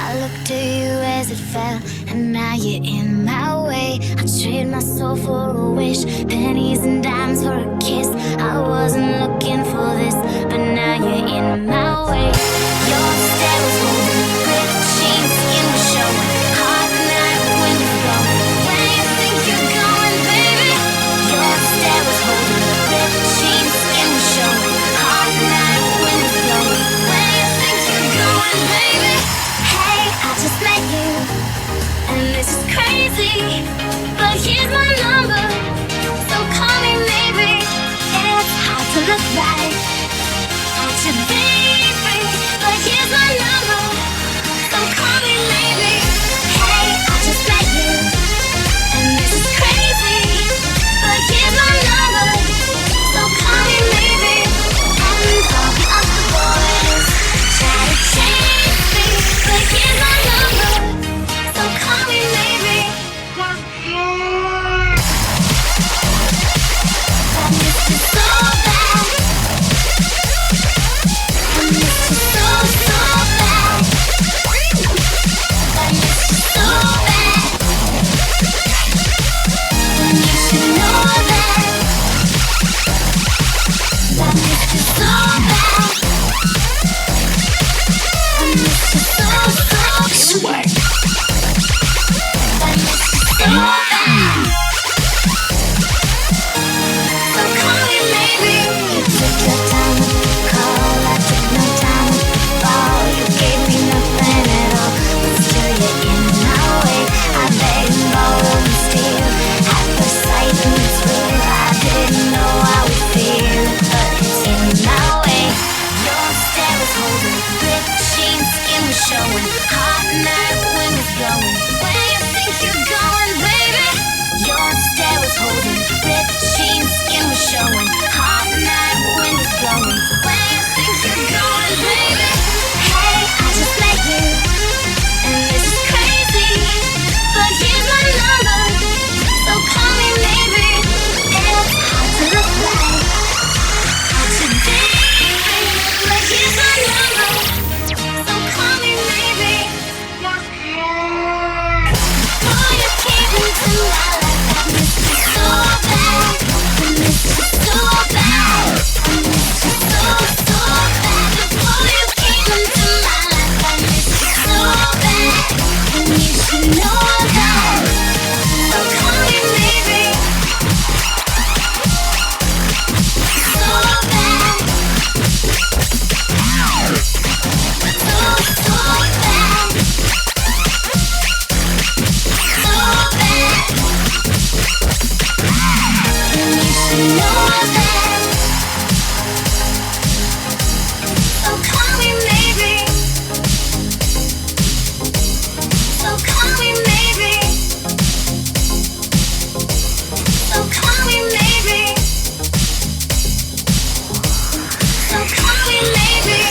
I looked at you as it fell, and now you're in my way. I trade my soul for a wish, pennies and dimes for a kiss. I wasn't looking for this, but now you're in my way. Your stare was holding, ripped jeans, skin was showing. Hot night, wind was blowing. Where you think you're going, baby? Your stare was holding, ripped jeans, skin was showing. Hot night, wind was blowing. Where you think you're going, baby? Hey, I just met you, and this is crazy, but here's my number, so call me maybe. It's hard to look right at your baby, but here's my number, so call me maybe. Hey, I just met you, and this is crazy, but here's my number, so call me maybe. And all the other boys try to chase me, but here's my number, so call me maybe. I miss you so bad. I miss you so, so bad. I miss you so bad. And you should know that. I miss you so bad. I miss you so, so bad. I miss you so bad. So call me maybe. You took your time to call, I took no time to fall. You gave me nothing at all, but still you're in my way. I begged and borrowed and steal. At first sight and it's real, I didn't know how we feel, but it's in my way. Your stare was holding, ripped jeans, skin was showing. Hot night, wind was blowing. Where you think you're going, baby? Your stare was holding, ripped jeans, skin was showing. Hot night, wind was blowing. Where you think you're going, baby? Hey, I just met you, and this is crazy, but here's my number, so call me maybe. It's hard to look right at your baby, but here's my number, so call me maybe. Oh, you came into my life, I miss you so bad. I miss you so bad. I miss you so, so bad. Before you came into my life, I miss you so bad. And you should know that. So call me maybe. So bad. So, so bad. So bad. And you should know that. So call me maybe. So call me maybe. So call me maybe. So call me maybe.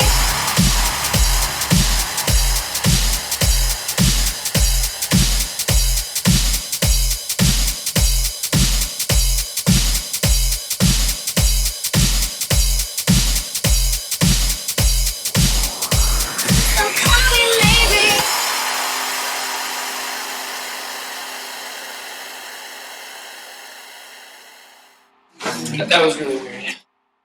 So call me maybe. That was really weird.